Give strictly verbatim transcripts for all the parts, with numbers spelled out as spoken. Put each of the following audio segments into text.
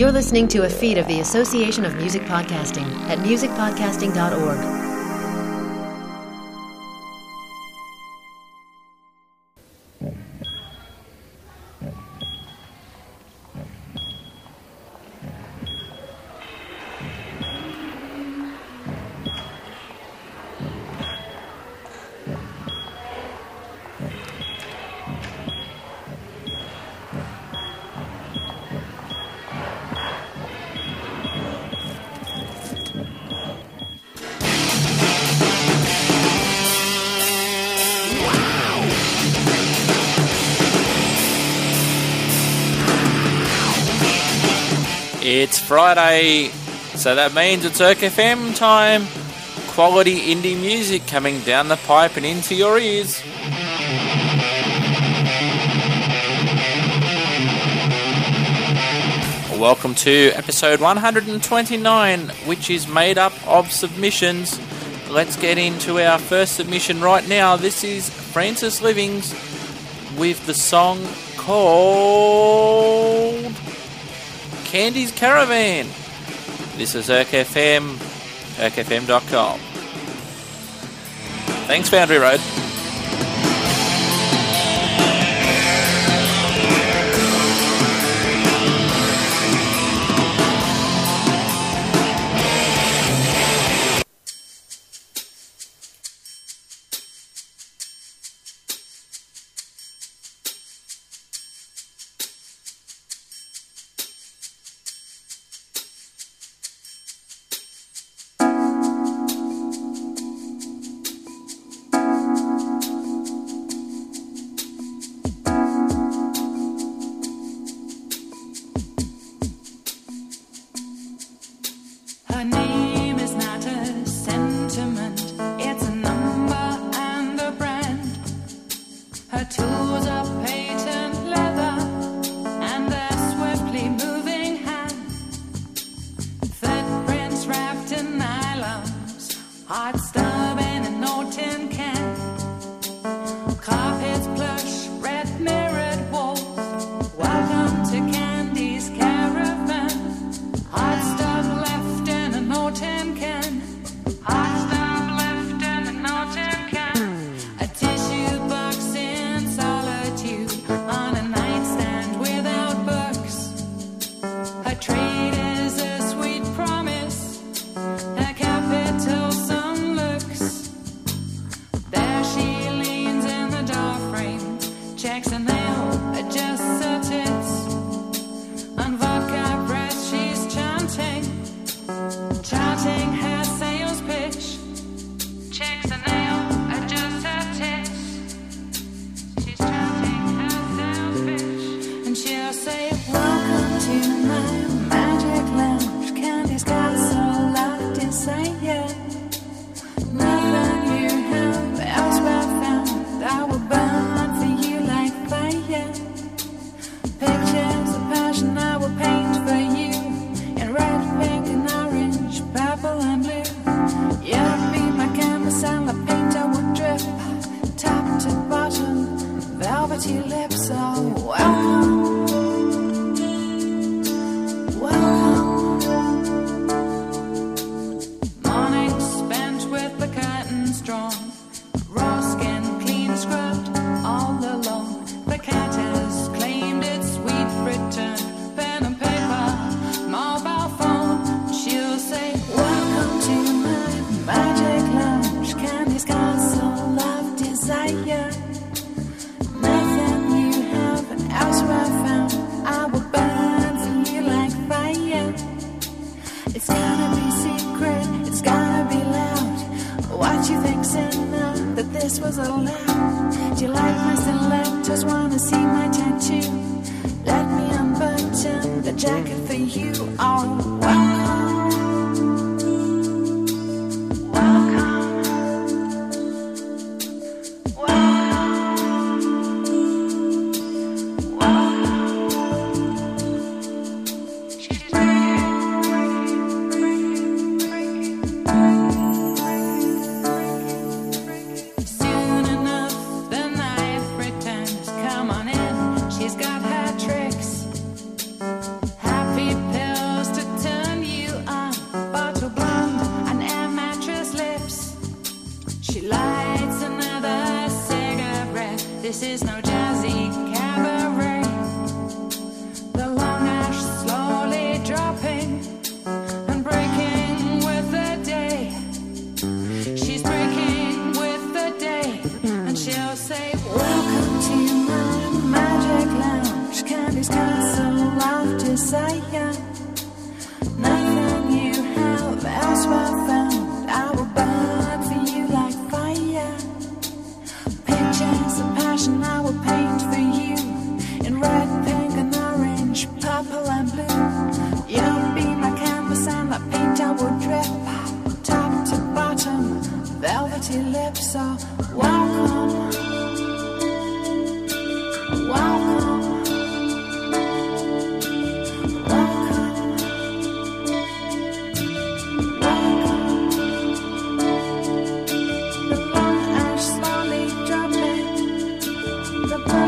You're listening to a feed of the Association of Music Podcasting at music podcasting dot org. It's Friday, so that means it's Erk F M time. Quality indie music coming down the pipe and into your ears. Welcome to episode one hundred twenty-nine, which is made up of submissions. Let's get into our first submission right now. This is Francis Livings with the song called Candy's Caravan. This is Erk F M, erk f m dot com. Thanks, Foundry Road. She's got her tricks. Happy pill. Messiah. Nothing you have elsewhere found, I will burn for you like fire. Pictures of passion I will paint for you in red, pink and orange, purple and blue. You'll be my canvas and that paint I will drip, top to bottom, velvety lips. So welcome, welcome. The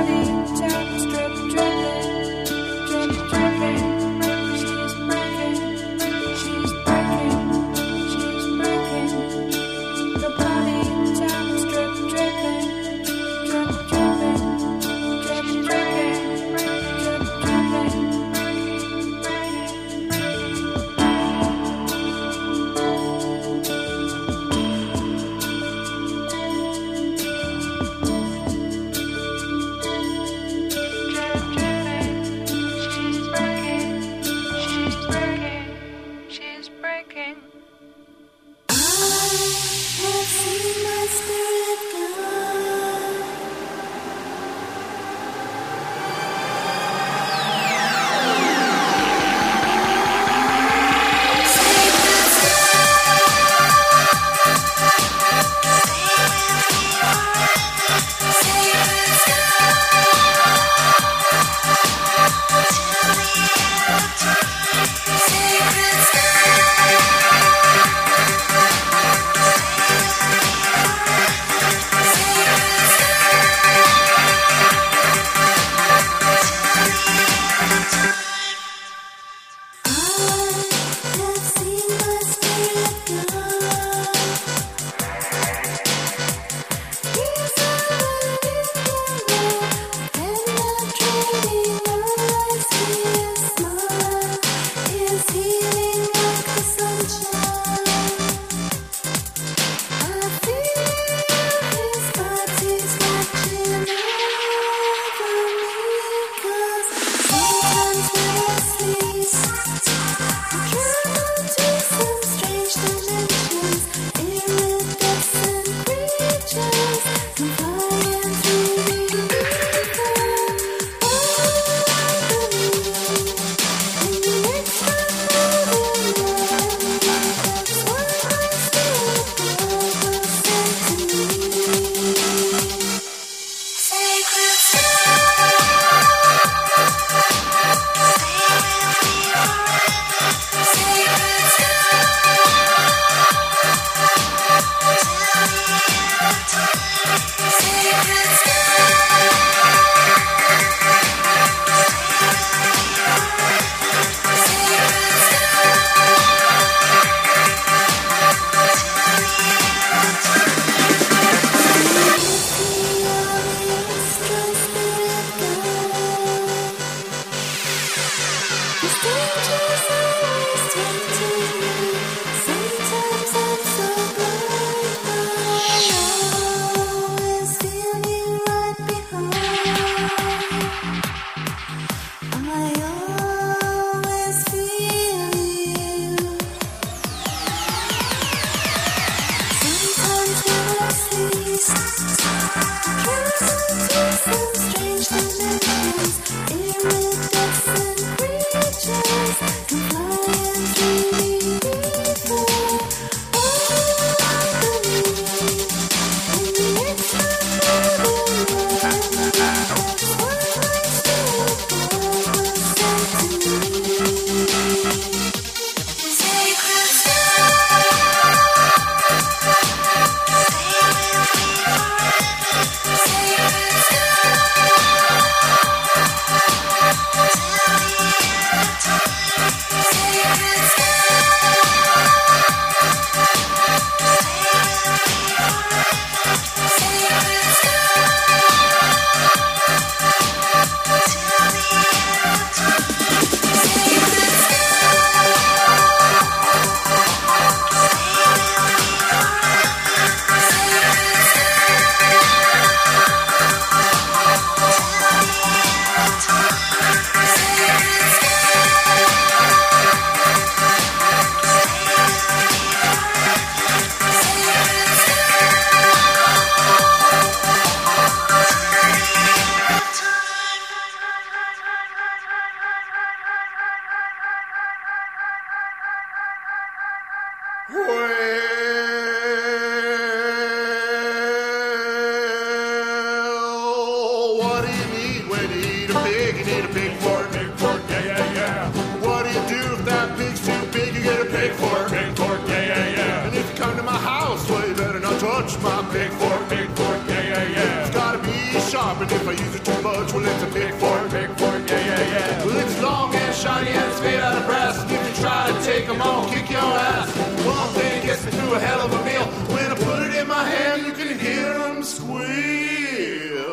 Well, what do you need when you eat a pig? You need a pig fork. Pig fork, yeah, yeah, yeah. What do you do if that pig's too big? You get a pig fork. Pig fork, yeah, yeah, yeah. And if you come to my house, well, you better not touch my pig fork. Pig fork, yeah, yeah, yeah. It's gotta be sharp, and if I use it too much, well, it's a pig fork. Pig fork, yeah, yeah, yeah. Well, it's long and shiny and it's made out of brass. And if you try to take them all, kick your ass. One thing gets me through a hell of a meal. When I put it in my hand, you can hear them squeal.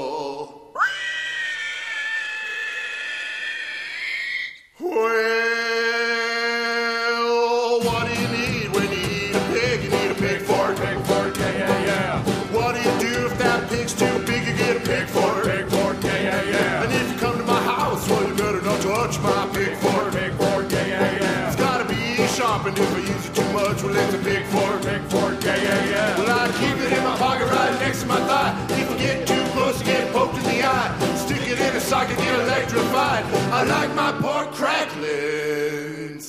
Well, what do you need when you eat a pig? You need a pig fork. Pig fork, yeah, yeah, yeah. What do you do if that pig's too big? You get a pig fork. Pig fork, yeah, yeah, yeah. And if you come to my house, well, you better not touch my pig fork. Pig fork, yeah, yeah, yeah. It's gotta be sharp, and if I use it too much, well, it's a pig fork. Pig fork, yeah, yeah, yeah. Well, I keep it in my pocket right next to my thigh. If you get too close, you get poked in the eye. Stick it in a socket, get electrified. I like my pork cracklings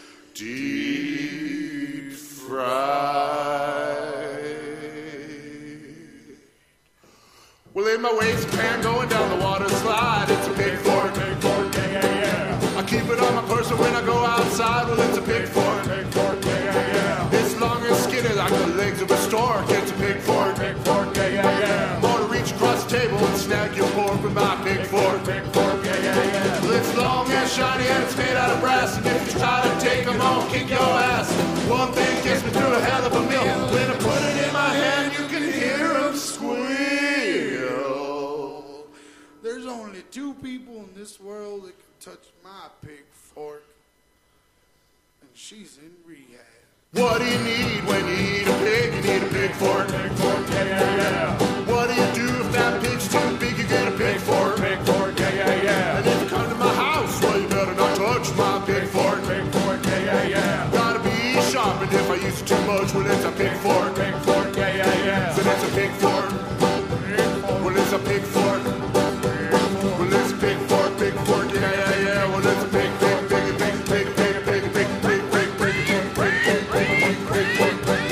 deep fried. Well, in my waistband going down the water slide, it's a pig fork. Pig fork, yeah, yeah, yeah. I keep it on my person when I go outside, well, it's a pig fork. Pig fork, yeah, yeah, yeah. It's long and skinny like the legs of a stork, it's a pig fork. Pig fork, yeah, yeah, yeah. More to reach across the table and snag your pork with my pig fork. Pig fork, yeah, yeah, yeah. Well, it's long and shiny and it's made out of brass, and if you try to take them all, kick your ass. One thing gets me through a hell of a meal. When I put it in my hand, you can hear them squeal. There's only two people in this world that can touch my pig fork, and she's in rehab. What do you need when you eat a pig? You need a pig fork. Pig fork, yeah, yeah, yeah. What do you do if that pig's too big? You get a pig fork. Pig fork, yeah, yeah, yeah. And if you come to my house, well, you better not touch my pig fork. Pig fork, yeah, yeah, yeah. Gotta be sharp, and if I use it too much, well, it's a pig fork. Pig fork, yeah, yeah, yeah. So it's a pig fork. Well, it's a pig fork. Well, it's a pig fork, pig fork, yeah, yeah, yeah. Well, it's a pig, pig, pig, pig, pig, pig, pig, pig, pig, pig, pig, pig, pig, pig, pig,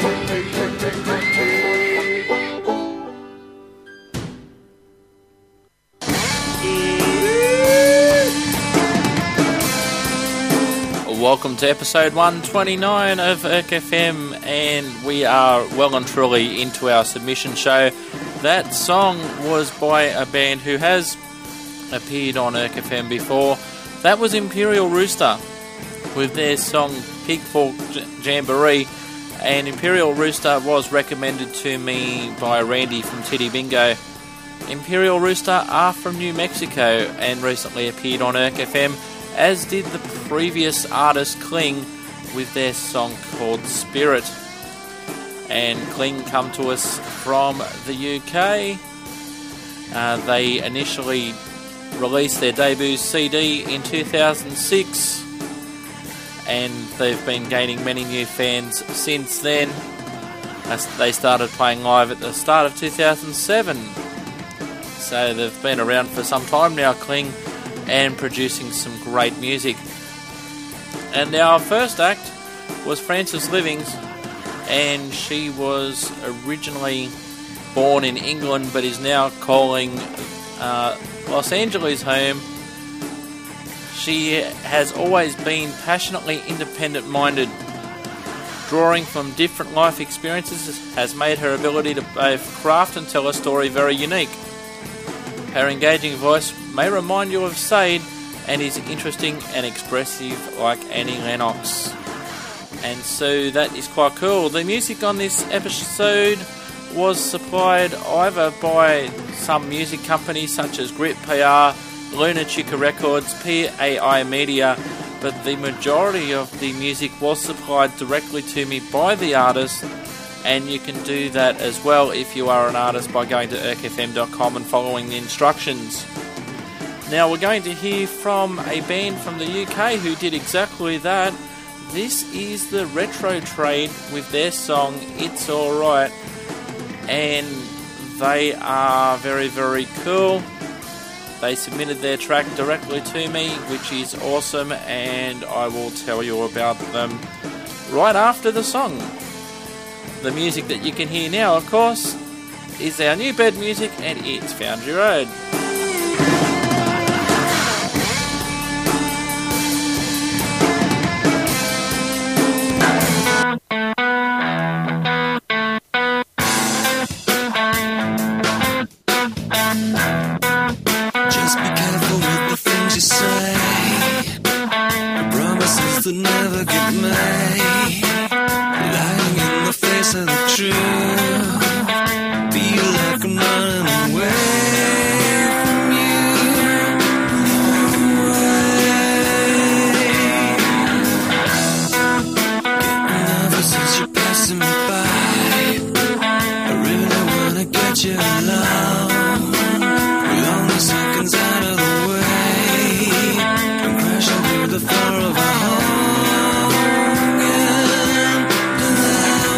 Welcome to episode one twenty-nine of E R C F M, and we are well and truly into our submission show. That song was by a band who has appeared on E R C F M before. That was Imperial Rooster with their song Pig Fork Jamboree, and Imperial Rooster was recommended to me by Randy from Titty Bingo. Imperial Rooster are from New Mexico and recently appeared on E R C F M, as did the previous artist Kling with their song called Spirit. And Kling come to us from the U K. Uh, they initially released their debut C D in two thousand six, and they've been gaining many new fans since then. As they started playing live at the start of two thousand seven. So they've been around for some time now, Kling, and producing some great music. And our first act was Frances Livings, and she was originally born in England but is now calling uh, Los Angeles home. She has always been passionately independent-minded. Drawing from different life experiences has made her ability to both craft and tell a story very unique. Her engaging voice may remind you of Sade and is interesting and expressive like Annie Lennox. And so that is quite cool. The music on this episode was supplied either by some music companies such as Grit P R, Luna Chica Records, P A I Media, but the majority of the music was supplied directly to me by the artist, and you can do that as well if you are an artist by going to E R C F M dot com and following the instructions. Now we're going to hear from a band from the U K who did exactly that. This is the Retro Trade with their song It's Alright, and they are very, very cool. They submitted their track directly to me, which is awesome, and I will tell you about them right after the song. The music that you can hear now, of course, is our new bed music, and it's Foundry Road. Just be careful with the things you say. The promises that never get made. Lying in the face of the truth. Feel like I'm running away from you. Getting nervous as you're passing me by. I really wanna get you alone. Seconds out of the way, I'm crashing through the floor of our home again, that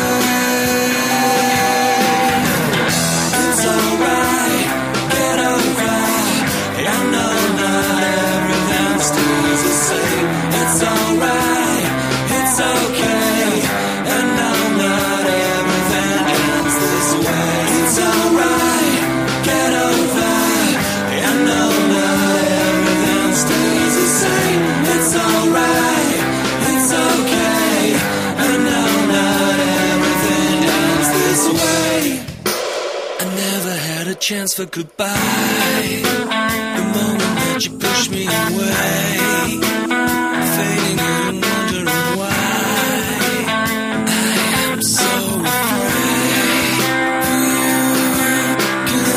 way. It's alright, get over. I know not everything stays the same. It's alright, it's okay. I know not everything ends this way. It's alright, get over. I know not everything stays the same. It's alright, it's okay. I know not everything ends this way. I never had a chance for goodbye. The moment that you pushed me away, fading and wondering why. I am so afraid for you. Get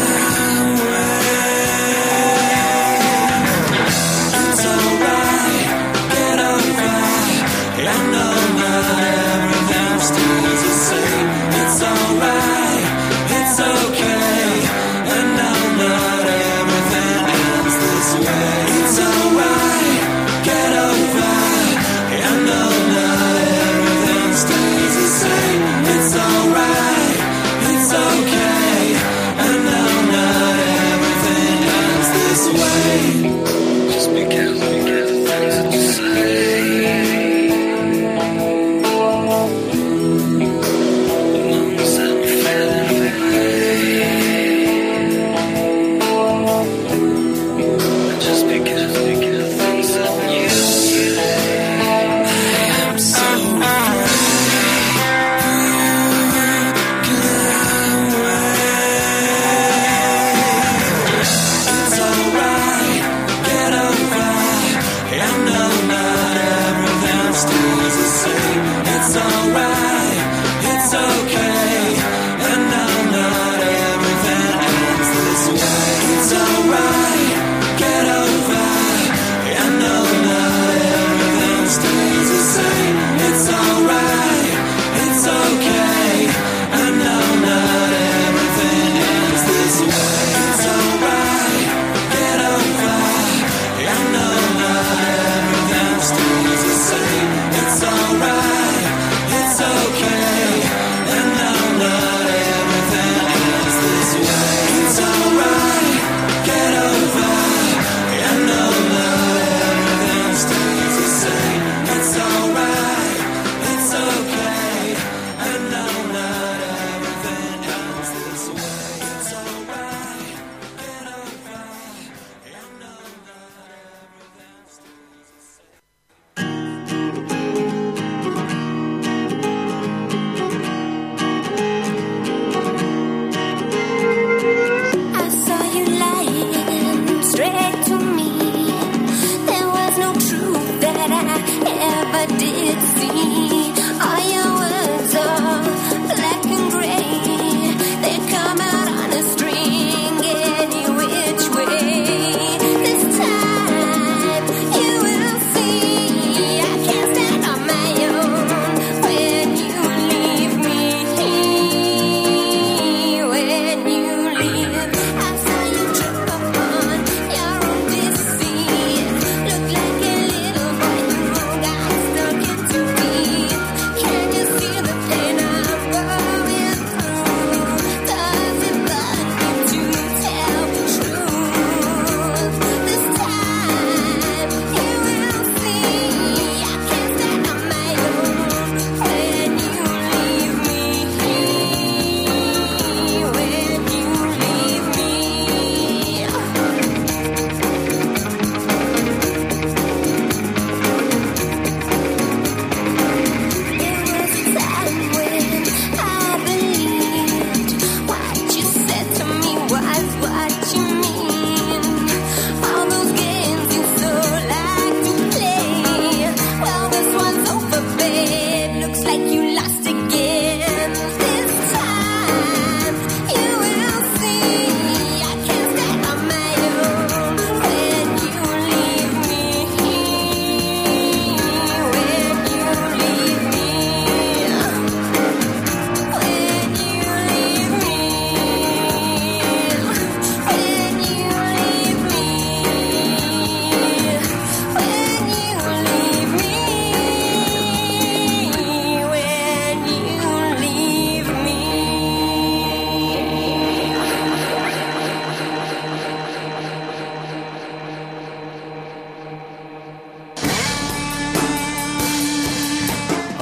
It's alright, get over. I know not everything stays the same. It's alright, it's okay. I know not everything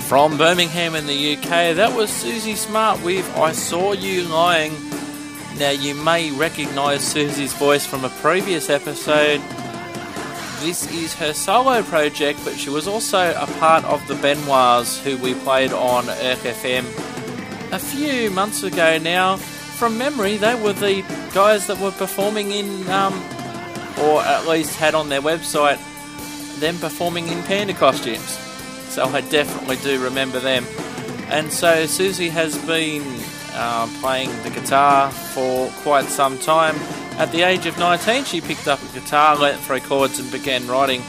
From Birmingham in the U K, that was Susie Smart with I Saw You Lying. Now, you may recognise Susie's voice from a previous episode. This is her solo project, but she was also a part of the Benoits, who we played on E R C F M a few months ago now. From memory, they were the guys that were performing in, um, or at least had on their website, them performing in panda costumes. So I definitely do remember them. And so Susie has been uh, playing the guitar for quite some time. At the age of nineteen, she picked up a guitar, learnt three chords and began writing.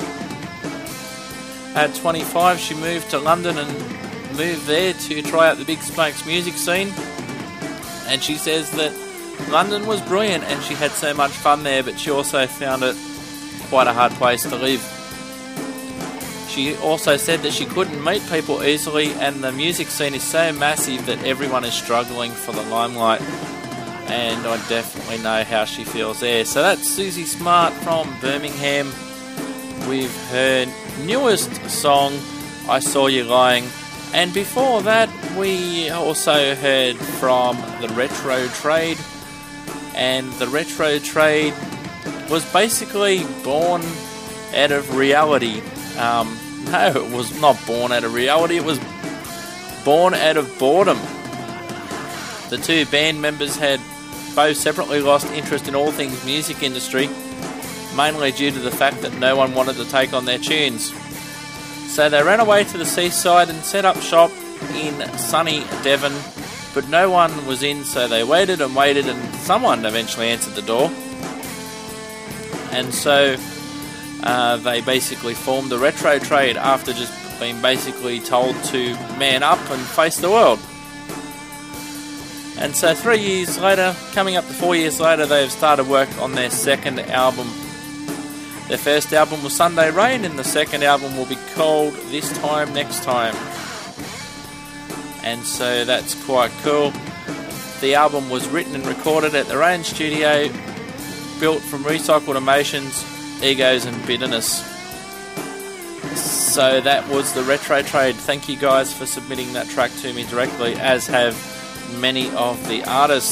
At twenty-five, she moved to London and moved there to try out the Big Smokes music scene. And she says that London was brilliant and she had so much fun there, but she also found it quite a hard place to live. She also said that she couldn't meet people easily, and the music scene is so massive that everyone is struggling for the limelight. And I definitely know how she feels there. So that's Susie Smart from Birmingham with her newest song, I Saw You Lying. And before that, we also heard from the Retro Trade. And the Retro Trade was basically born out of reality. Um, no, it was not born out of reality, it was born out of boredom. The two band members had both separately lost interest in all things music industry, mainly due to the fact that no one wanted to take on their tunes. So they ran away to the seaside and set up shop in sunny Devon, but no one was in, so they waited and waited and someone eventually answered the door. And so Uh, they basically formed the Retro Trade after just being basically told to man up and face the world. And so three years later, coming up to four years later, they've started work on their second album. Their first album was Sunday Rain, and the second album will be called This Time Next Time. And so that's quite cool. The album was written and recorded at their own studio, built from recycled emotions, egos and bitterness. So that was the Retro Trade. Thank you guys for submitting that track to me directly, as have many of the artists.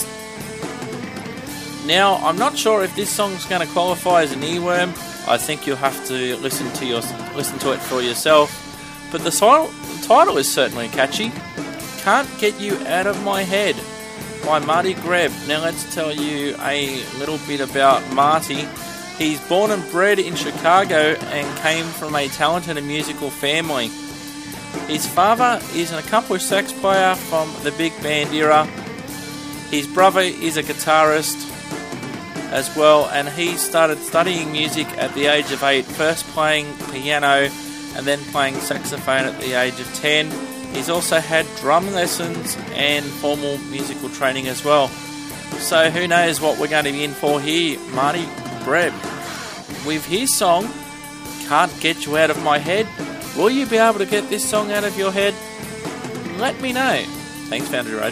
Now, I'm not sure if this song's going to qualify as an earworm. I think you'll have to listen to your listen to it for yourself. But the title, the title is certainly catchy. Can't Get You Out of My Head by Marty Greb. Now let's tell you a little bit about Marty. He's born and bred in Chicago and came from a talented and musical family. His father is an accomplished sax player from the big band era. His brother is a guitarist as well, and he started studying music at the age of eight, first playing piano and then playing saxophone at the age of ten. He's also had drum lessons and formal musical training as well. So who knows what we're going to be in for here. Marty Greb with his song Can't Get You Out of My Head. Will you be able to get this song out of your head? Let me know. Thanks, Foundry Road.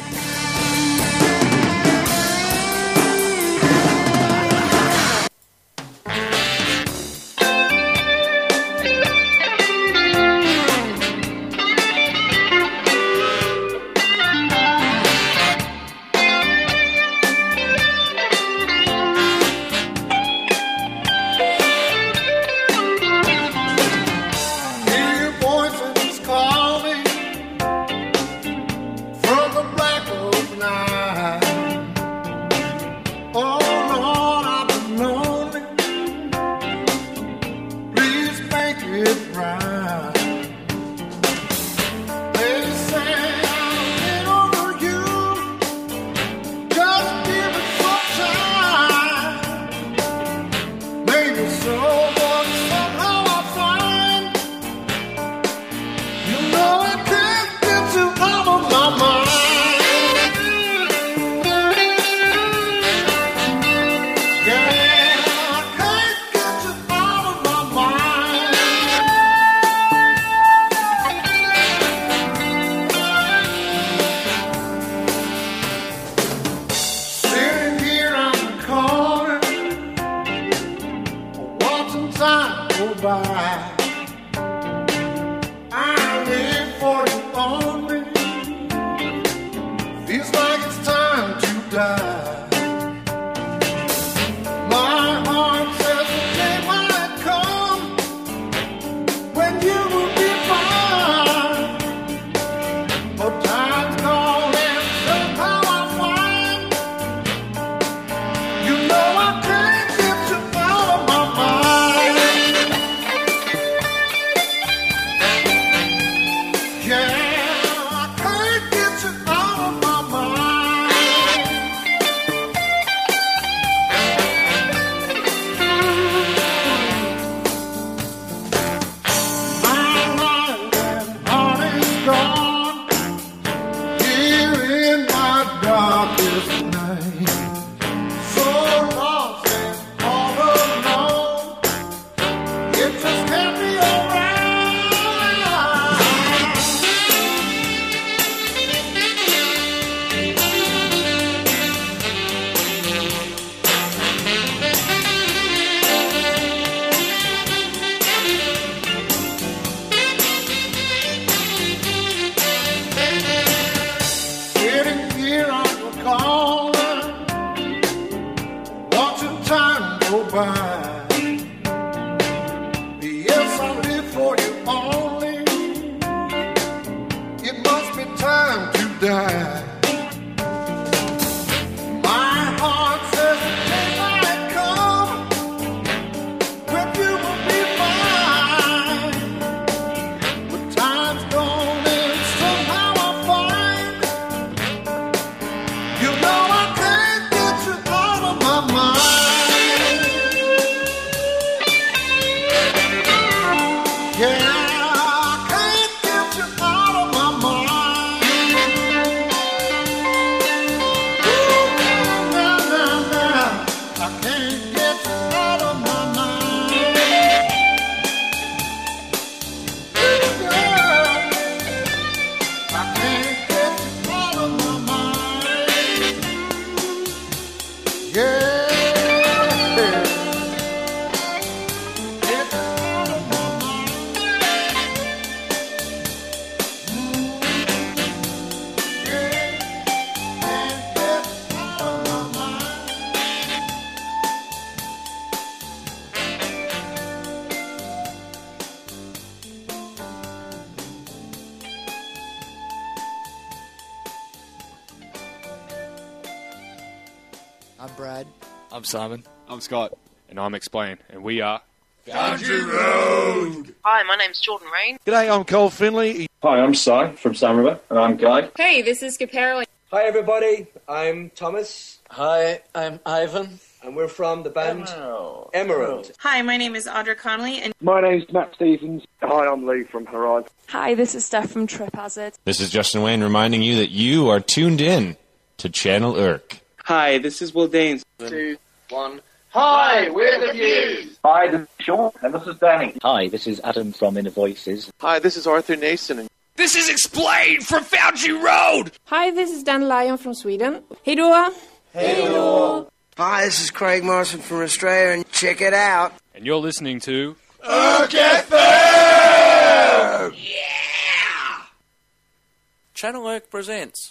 Brad. I'm Simon. I'm Scott. And I'm Explain. And we are... Country Road! Hi, my name's Jordan Rain. G'day, I'm Cole Finley. Hi, I'm Si from Sun River, and I'm Guy. Hey, this is Caparelli. Hi, everybody. I'm Thomas. Hi, I'm Ivan. And we're from the band Emerald. Emerald. Hi, my name is Audra Connolly. And my name's Matt Stevens. Hi, I'm Lee from Horizon. Hi, this is Steph from Trip Hazard. This is Justin Wayne reminding you that you are tuned in to Channel Irk. Hi, this is Will Danes. Two, one... Hi, we're the Views. Hi, this is Sean, and this is Danny. Hi, this is Adam from Inner Voices. Hi, this is Arthur Nason. This is Explain from Fauci Road. Hi, this is Dan Lyon from Sweden. Hej då! Hej då! Hi, this is Craig Morrison from Australia, and check it out. And you're listening to... Irk F M! Yeah! Channel Irk presents...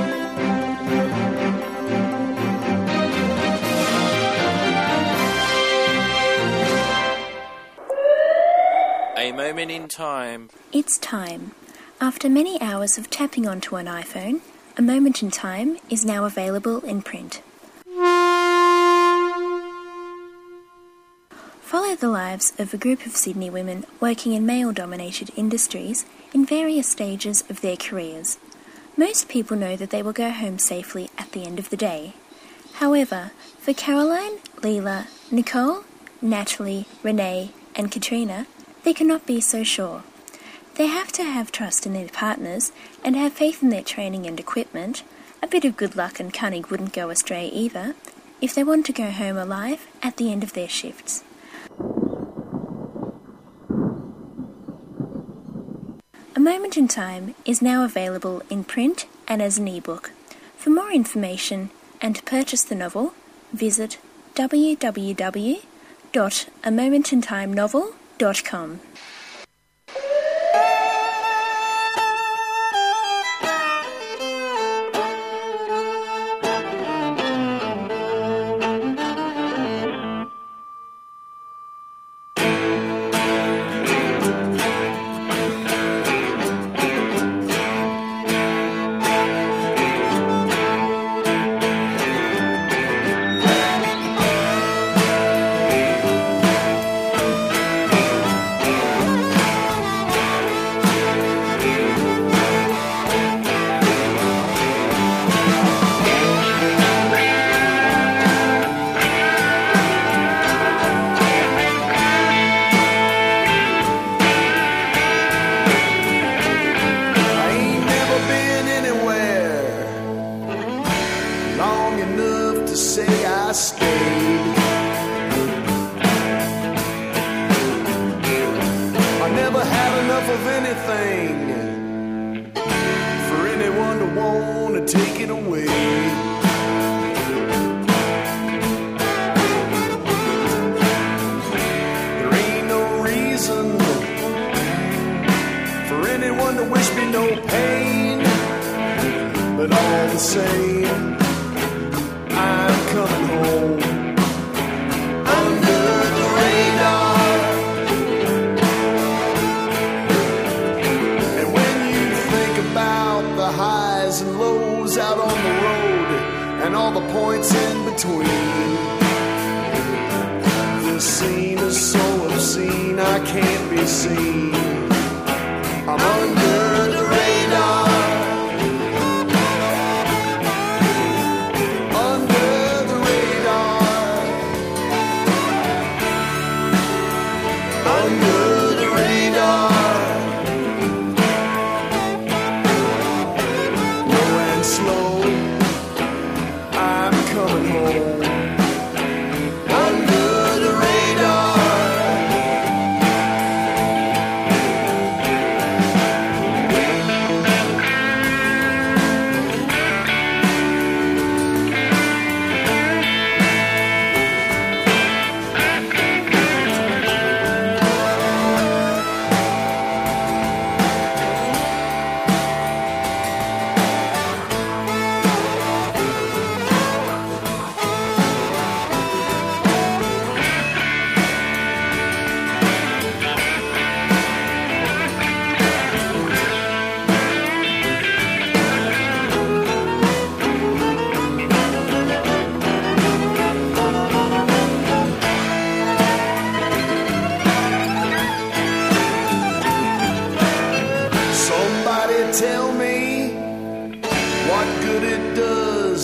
A moment in time. It's time. After many hours of tapping onto an iPhone, A Moment in Time is now available in print. Follow the lives of a group of Sydney women working in male-dominated industries in various stages of their careers. Most people know that they will go home safely at the end of the day. However, for Caroline, Leela, Nicole, Natalie, Renee, and Katrina, they cannot be so sure. They have to have trust in their partners and have faith in their training and equipment. A bit of good luck and cunning wouldn't go astray either, if they want to go home alive at the end of their shifts. A Moment in Time is now available in print and as an ebook. For more information and to purchase the novel, visit w w w dot a moment in time novel dot com.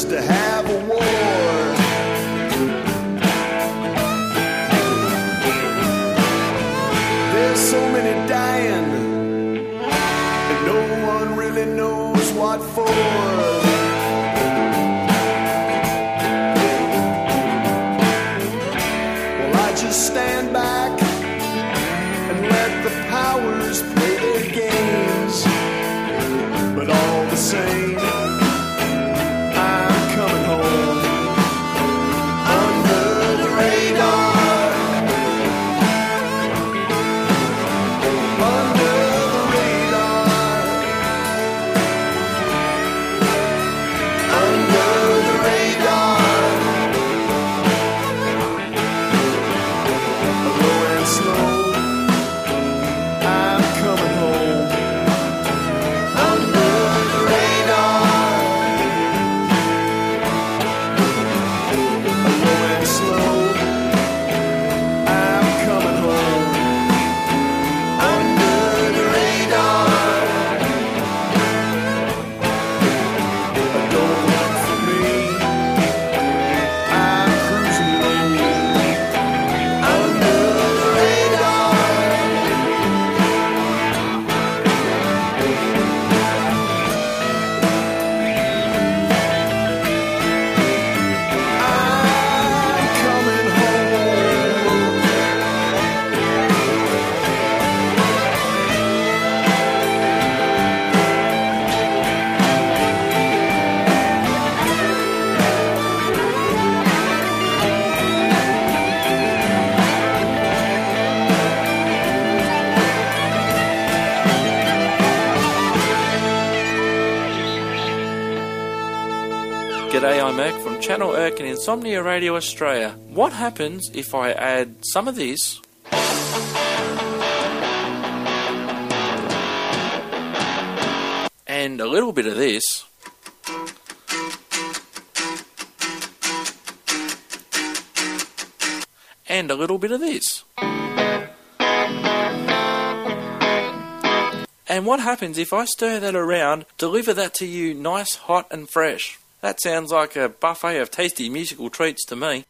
just to have a war. There's so many dying, and no one really knows what for. Well, I just stand back and let the powers play their games. But all the same, I'm coming home under the radar. Under the radar. Under the radar. Low and slow, I'm coming home under the radar. Low and slow, I'm coming home under the radar. Don't look for me, I'm cruising low under the radar. I'm coming home. G'day, I'm Irk from Channel Irk and Insomnia Radio Australia. What happens if I add some of this and a little bit of this and a little bit of this? And what happens if I stir that around, deliver that to you nice, hot and fresh? That sounds like a buffet of tasty musical treats to me.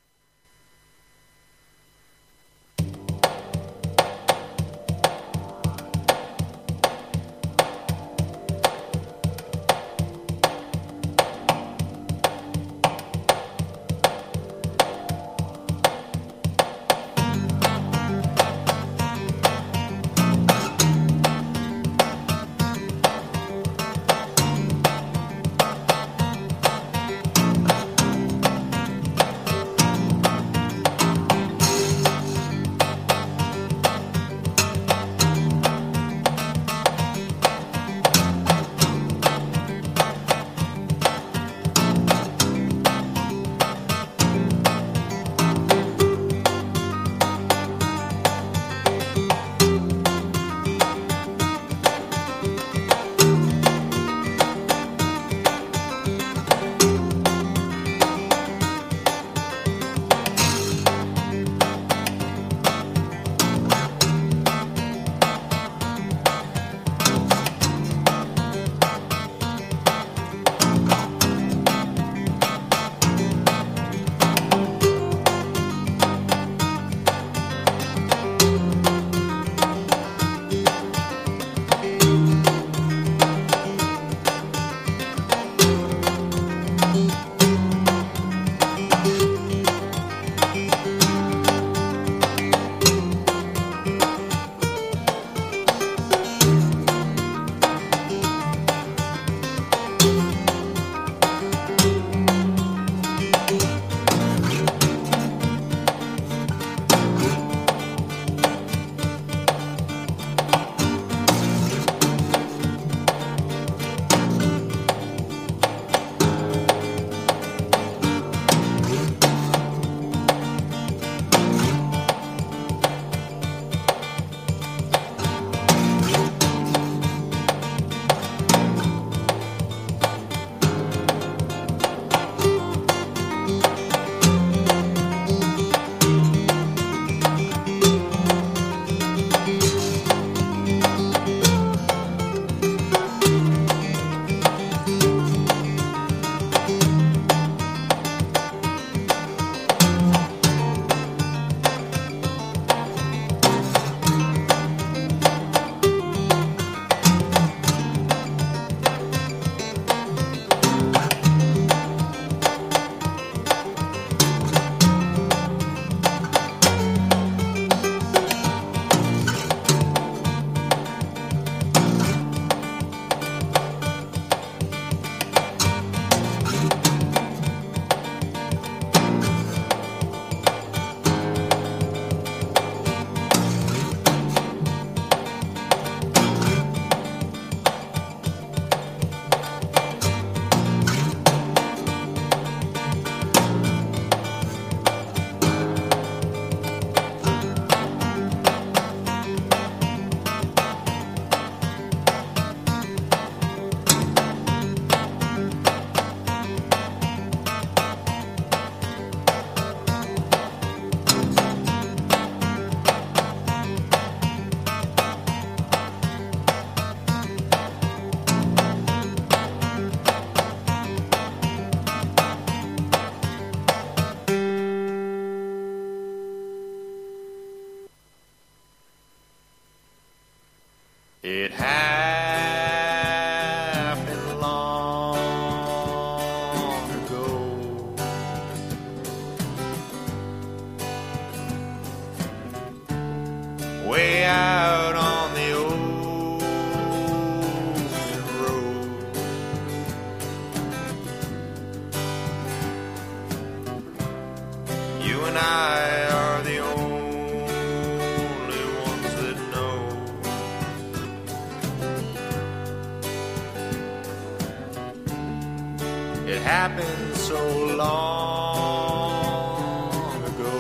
It happened long ago. Way out on the open road. You and I are the only ones that know. It happened so long ago.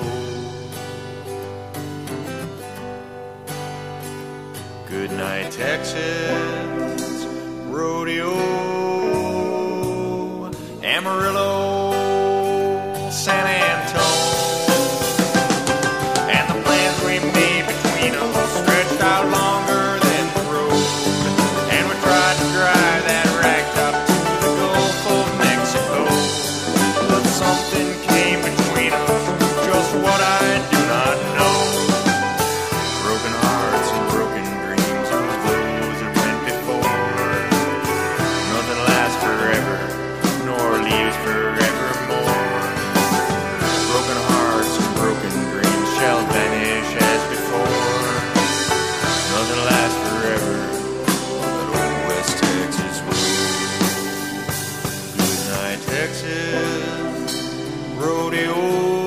Good night, Texas Rodeo, Amarillo, San Antonio, and the plans we made between us stretched out longer than the road, and we tried to drive that ragtop to the Gulf of Mexico, but something came between us, just what I do not know. Broken hearts and broken dreams of those that went before. Nothing lasts forever, nor leaves forevermore. Broken hearts and broken dreams shall vanish as before. Nothing lasts forever on that old West Texas road. Good night, Texas Rodeo,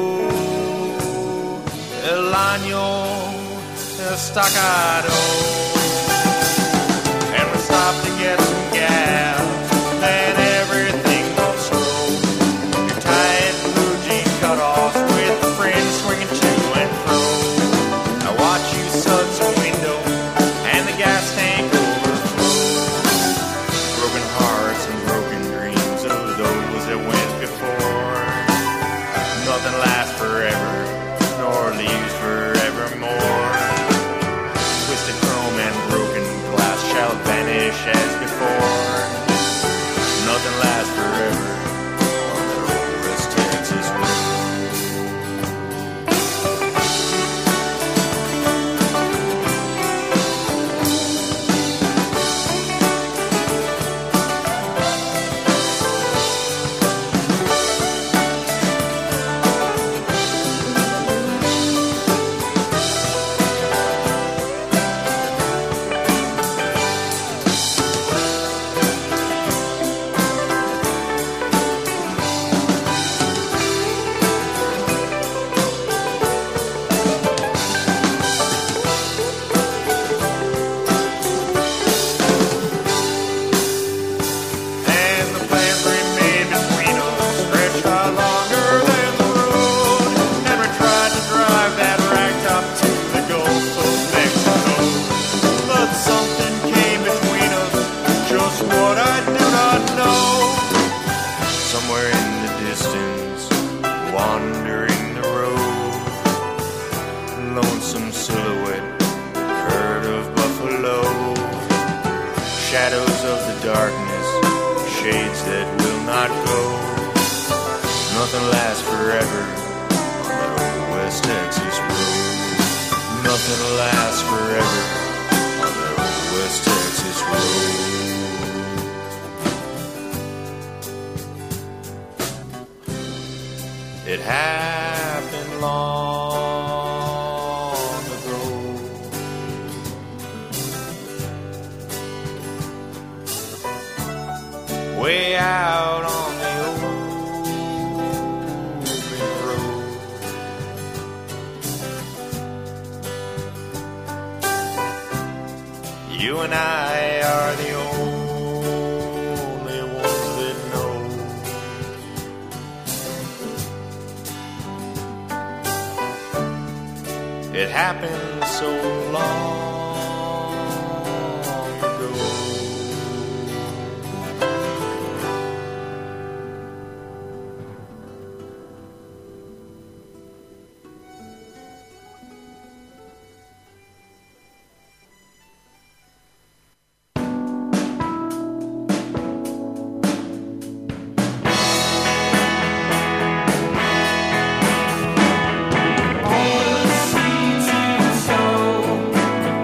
El Año Estacado. And we stopped to get some gas, then everything went slow. Your tight blue jean cutoffs with the friends swinging to and fro. I watch you suds a window and the gas tank overflow. Broken hearts and broken dreams of those that went before. Nothing lasts forever, nor leaves forevermore. Twisted chrome and broken glass shall vanish as before. Nothing lasts forever on that old West Texas road. And the plans we made between us stretched out longer than the road, and we tried to drive that ragtop to the Gulf of Mexico, but something came between us, just what I do not know. Somewhere in the distance, wandering the road, lonesome silhouette, herd of buffalo, shadows of the darkness, shades that will not go. Nothing lasts forever on that old West Texas road. Nothing lasts forever on that old West Texas road. It happened long ago. Way out on the open road. You and I are the only ones that know. It happened so long ago. All the seeds in the soul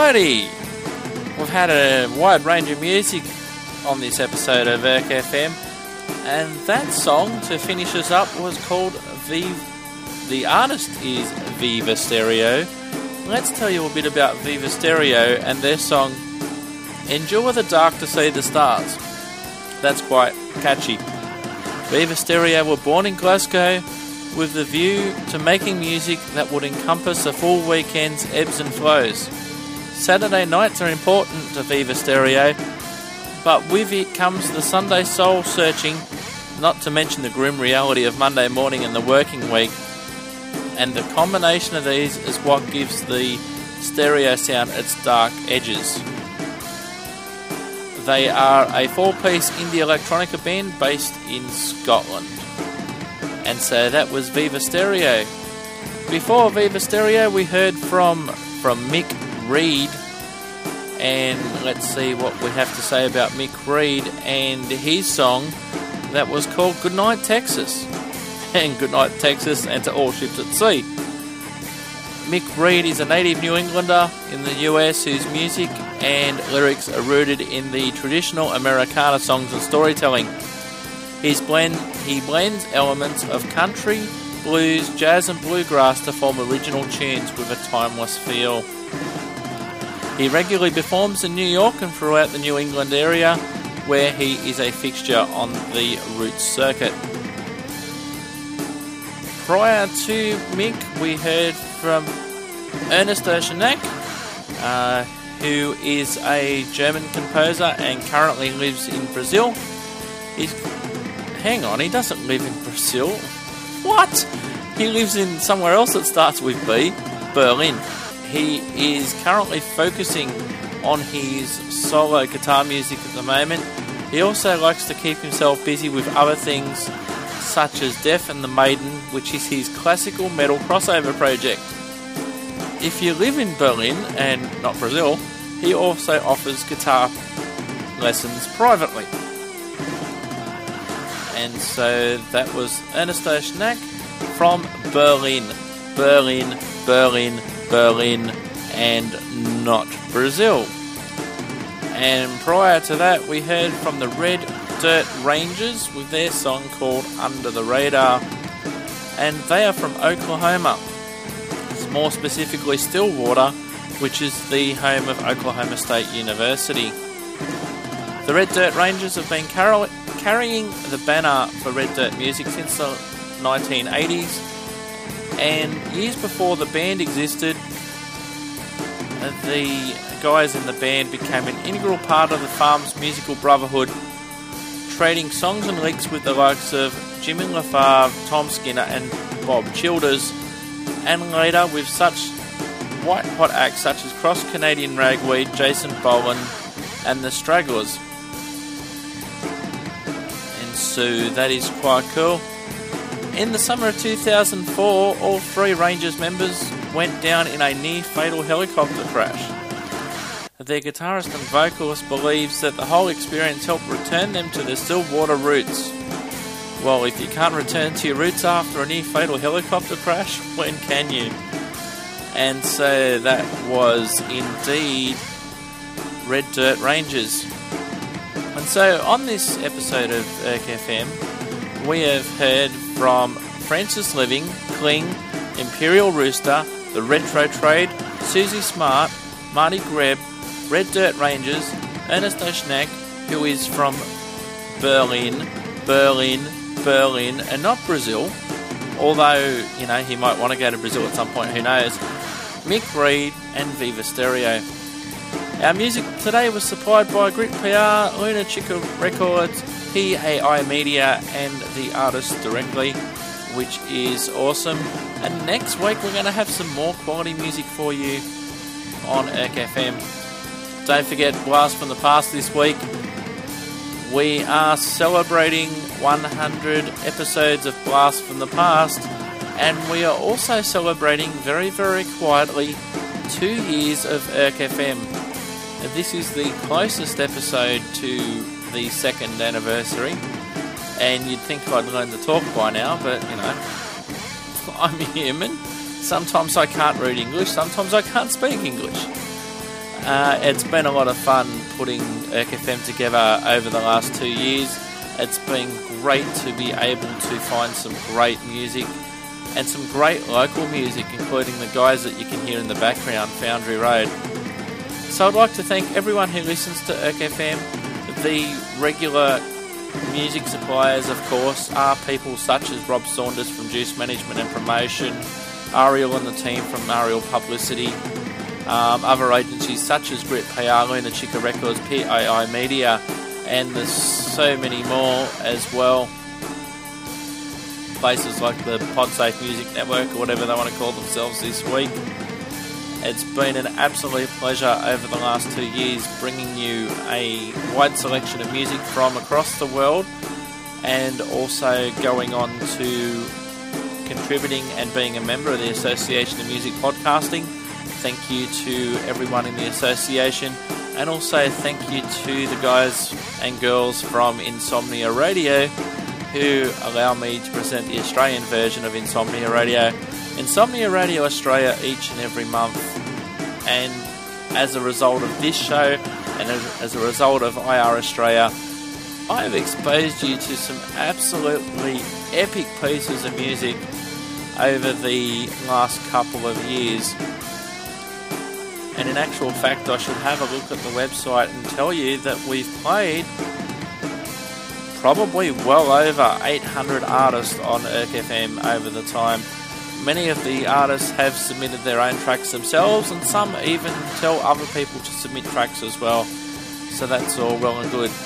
Alrighty, we've had a wide range of music on this episode of E R C F M, and that song to finish us up was called Viva. The artist is Viva Stereo. Let's tell you a bit about Viva Stereo and their song Endure the Dark to See the Stars. That's quite catchy. Viva Stereo were born in Glasgow with the view to making music that would encompass a full weekend's ebbs and flows. Saturday nights are important to Viva Stereo, but with it comes the Sunday soul searching, not to mention the grim reality of Monday morning and the working week, and the combination of these is what gives the stereo sound its dark edges. They are a four-piece indie electronica band based in Scotland. And so that was Viva Stereo. Before Viva Stereo, we heard from from Mick Reed, and let's see what we have to say about Mick Reed and his song that was called Goodnight Texas. And Goodnight Texas, and to all ships at sea. Mick Reed is a native New Englander in the U S whose music and lyrics are rooted in the traditional Americana songs and storytelling. His blend, he blends elements of country, blues, jazz and bluegrass to form original tunes with a timeless feel. He regularly performs in New York and throughout the New England area, where he is a fixture on the Roots circuit. Prior to Mick, we heard from Ernest Oceanac, uh, who is a German composer and currently lives in Brazil. He's Hang on, he doesn't live in Brazil. What? He lives in somewhere else that starts with B, Berlin. He is currently focusing on his solo guitar music at the moment. He also likes to keep himself busy with other things, such as Deaf and the Maiden, which is his classical metal crossover project. If you live in Berlin, and not Brazil, he also offers guitar lessons privately. And so that was Ernest Oceanac from Berlin. Berlin, Berlin, Berlin, and not Brazil. And prior to that, we heard from the Red Dirt Rangers with their song called Under the Radar. And they are from Oklahoma. More specifically Stillwater, which is the home of Oklahoma State University. The Red Dirt Rangers have been car- carrying the banner for Red Dirt music since the nineteen eighties, and years before the band existed, the guys in the band became an integral part of the Farm's musical brotherhood, trading songs and licks with the likes of Jimmy LaFave, Tom Skinner and Bob Childers, and later with such white hot acts such as Cross Canadian Ragweed, Jason Boland and the Stragglers. And so that is quite cool. In the summer of two thousand four, all three Rangers members went down in a near-fatal helicopter crash. Their guitarist and vocalist believes that the whole experience helped return them to their Stillwater roots. Well, if you can't return to your roots after a near-fatal helicopter crash, when can you? And so that was indeed Red Dirt Rangers. And so on this episode of E R C F M, we have heard from Francis Living, Kling, Imperial Rooster, The Retro Trade, Susie Smart, Marty Greb, Red Dirt Rangers, Ernest Oceanac, who is from Berlin, Berlin, Berlin, and not Brazil, although, you know, he might want to go to Brazil at some point, who knows, Mick Reed, and Viva Stereo. Our music today was supplied by Grit P R, Luna Chica Records, P A I Media, and the artist directly, which is awesome. And next week we're going to have some more quality music for you on E R C F M. Don't forget Blast from the Past this week. We are celebrating one hundred episodes of Blast from the Past, and we are also celebrating very, very quietly two years of E R C F M. Now, this is the closest episode to the second anniversary, and you'd think I'd learn to talk by now, but, you know, I'm human. Sometimes I can't read English, sometimes I can't speak English. Uh, it's been a lot of fun putting E R C F M together over the last two years. It's been great to be able to find some great music and some great local music, including the guys that you can hear in the background, Foundry Road. So I'd like to thank everyone who listens to E R C F M. The regular music suppliers, of course, are people such as Rob Saunders from Juice Management and Promotion, Ariel and the team from Ariel Publicity, um, other agencies such as Grit P R, Luna Chica Records, P A I Media, and there's so many more as well. Places like the Podsafe Music Network, or whatever they want to call themselves this week. It's been an absolute pleasure over the last two years bringing you a wide selection of music from across the world, and also going on to contributing and being a member of the Association of Music Podcasting. Thank you to everyone in the association, and also thank you to the guys and girls from Insomnia Radio who allow me to present the Australian version of Insomnia Radio. Insomnia Radio Australia each and every month, and as a result of this show and as, as a result of I R Australia, I have exposed you to some absolutely epic pieces of music over the last couple of years. And in actual fact, I should have a look at the website and tell you that we've played probably well over eight hundred artists on E R C F M over the time. Many of the artists have submitted their own tracks themselves, and some even tell other people to submit tracks as well. So that's all well and good.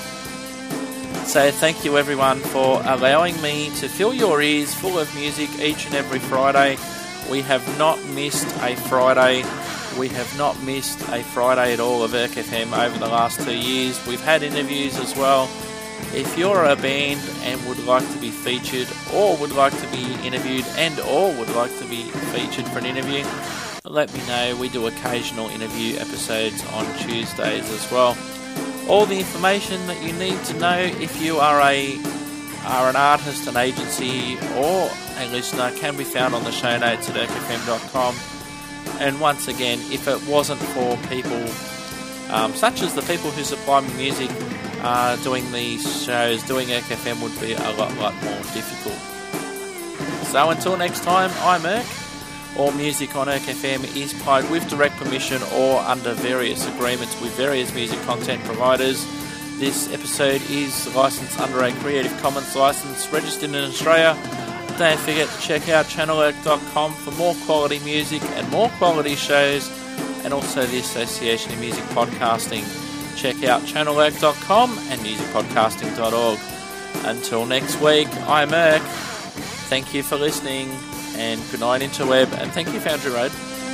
So thank you everyone for allowing me to fill your ears full of music each and every Friday. We have not missed a Friday. We have not missed a Friday at all of E R C F M over the last two years. We've had interviews as well. If you're a band and would like to be featured, or would like to be interviewed, and or would like to be featured for an interview, let me know. We do occasional interview episodes on Tuesdays as well. All the information that you need to know if you are a are an artist, an agency, or a listener can be found on the show notes at E R C F M dot com. And once again, if it wasn't for people um, such as the people who supply me music, uh, doing these shows, doing E R C F M would be a lot, lot more difficult. So until next time, I'm E R C. All music on E R C F M is played with direct permission or under various agreements with various music content providers. This episode is licensed under a Creative Commons license, registered in Australia. Don't forget to check out channel erc dot com for more quality music and more quality shows, and also the Association of Music Podcasting. Check out channel erc dot com and music podcasting dot org. Until next week, I'm E R C. Thank you for listening, and good night interweb, and thank you Foundry Road.